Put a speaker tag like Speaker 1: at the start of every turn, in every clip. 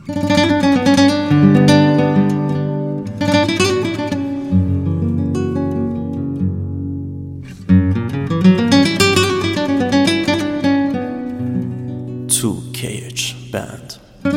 Speaker 1: 2KH Band.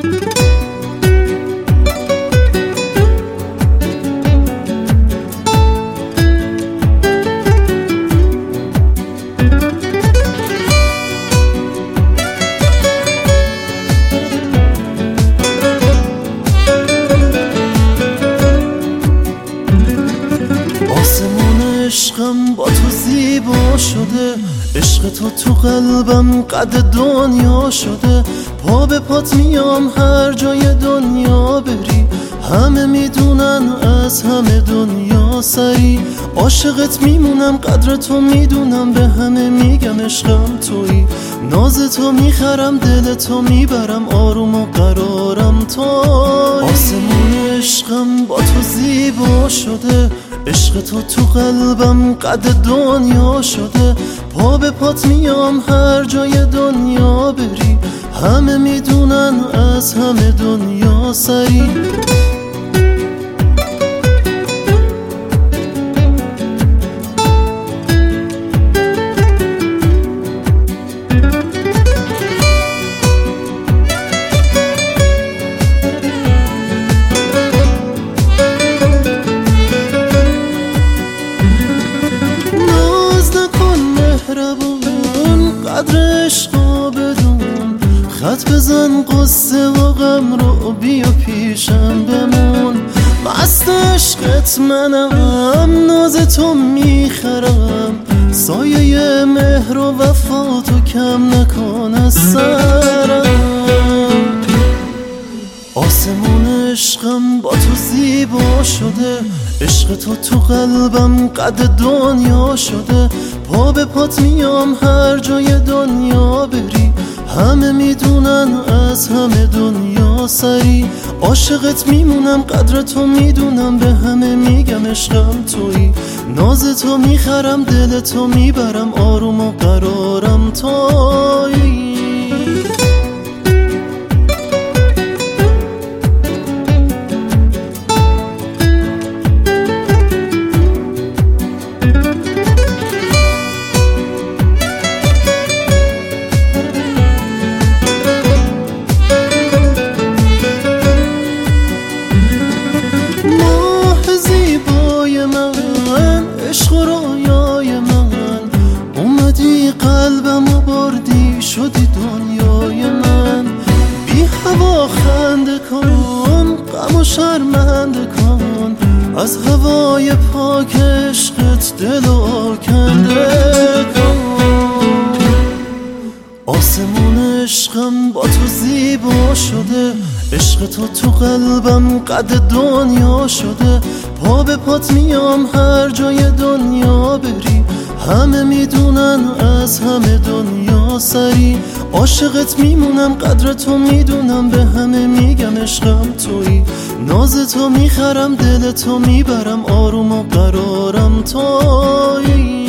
Speaker 2: عشقم با تو زیبا شده، عشق تو قلبم قد دنیا شده. پا به پات میام هر جای دنیا بری، همه میدونن از همه دنیا سری. عاشقت میمونم قدر تو میدونم، به همه میگم عشقم تویی. ناز تو میخرم دل تو میبرم، آروم و قرارم تویی. آسمون عشقم با تو زیبا شده، عشق تو قلبم قد دنیا شده. پا به پات میام هر جای دنیا بری، همه میدونن از همه دنیا سری. قدر عشقا بدون، خط بزن قصه و غم رو بیا پیشم بمون. مست عشقت منم، ناز تو میخرم، سایه مهر و وفا تو کم نکن از سرم. آسمون عشقم با تو زیبا شده، عشق تو قلبم قد دنیا شده. پا به پات میام هر جای دنیا بری، همه میدونن از همه دنیا سری. عاشقت میمونم قدر تو میدونم، به همه میگم عشقم تویی. ناز تو میخرم دل تو میبرم، آروم و قرارم تویی. عشق و رویای من اومدی قلبم و بردی شدی دنیای من. بی هوا خنده کن، غم و شرمنده کن، از هوای پاک عشقت دل و آکنده کن. آسمون عشقم با تو زیبا شده، عشق تو قلبم قد دنیا شده. پا به پات میام هر جای دنیا بری، همه میدونن از همه دنیا سری. عاشقت میمونم قدر تو میدونم، به همه میگم عشقم تویی. ناز تو میخرم دل تو میبرم، آروم و قرارم تویی.